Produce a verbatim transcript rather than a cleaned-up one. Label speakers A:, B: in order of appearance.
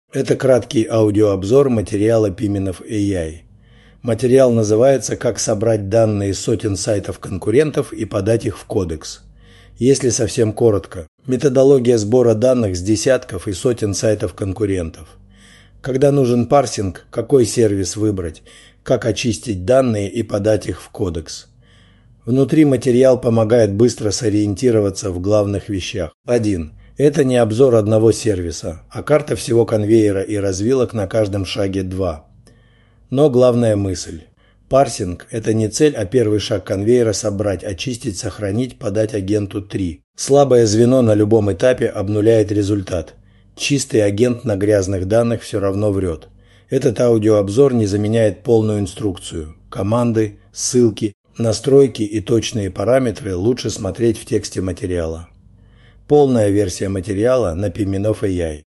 A: Это краткий аудиообзор материала Pimenov эй ай. Материал называется «Как собрать данные с сотен сайтов конкурентов и подать их в кодекс». Если совсем коротко, методология сбора данных с десятков и сотен сайтов конкурентов. Когда нужен парсинг, какой сервис выбрать, как очистить данные и подать их в кодекс. Внутри материал помогает быстро сориентироваться в главных вещах. один. Это не обзор одного сервиса, а карта всего конвейера и развилок на каждом шаге два. Но главная мысль. Парсинг – это не цель, а первый шаг конвейера собрать, очистить, сохранить, подать агенту три. Слабое звено на любом этапе обнуляет результат. Чистый агент на грязных данных все равно врет. Этот аудиообзор не заменяет полную инструкцию. Команды, ссылки, настройки и точные параметры лучше смотреть в тексте материала. Полная версия материала на Pimenov эй ай.